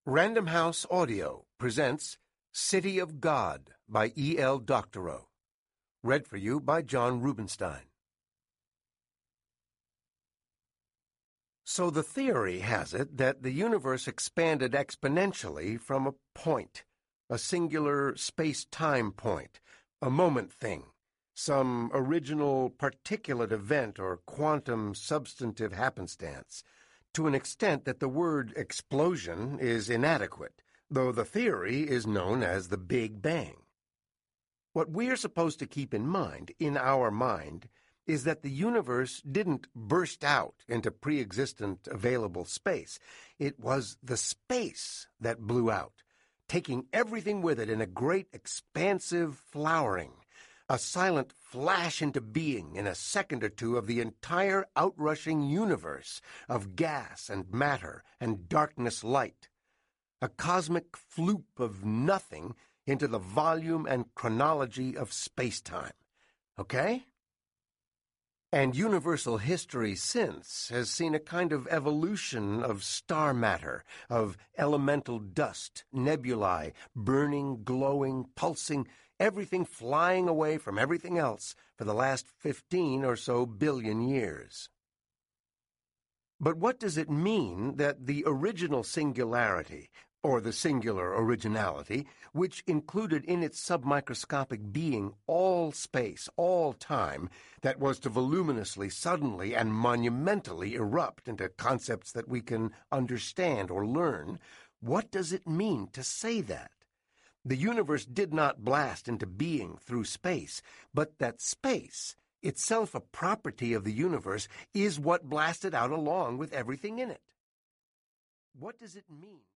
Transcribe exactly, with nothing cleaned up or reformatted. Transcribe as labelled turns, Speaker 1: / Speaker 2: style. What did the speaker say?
Speaker 1: Random House Audio presents City of God by E L Doctorow. Read for you by John Rubinstein. So the theory has it that the universe expanded exponentially from a point, a singular space-time point, a moment thing, some original particulate event or quantum substantive happenstance, to an extent that the word explosion is inadequate, though the theory is known as the Big Bang. What we're supposed to keep in mind, in our mind, is that the universe didn't burst out into pre-existent available space. It was the space that blew out, taking everything with it in a great expansive flowering, a silent flash into being in a second or two of the entire outrushing universe of gas and matter and darkness light, a cosmic floop of nothing into the volume and chronology of space-time. Okay? And universal history since has seen a kind of evolution of star matter, of elemental dust, nebulae, burning, glowing, pulsing, everything flying away from everything else for the last fifteen or so billion years. But what does it mean that the original singularity, or the singular originality, which included in its submicroscopic being all space, all time, that was to voluminously, suddenly, and monumentally erupt into concepts that we can understand or learn, what does it mean to say that? The universe did not blast into being through space, but that space, itself a property of the universe, is what blasted out along with everything in it. What does it mean?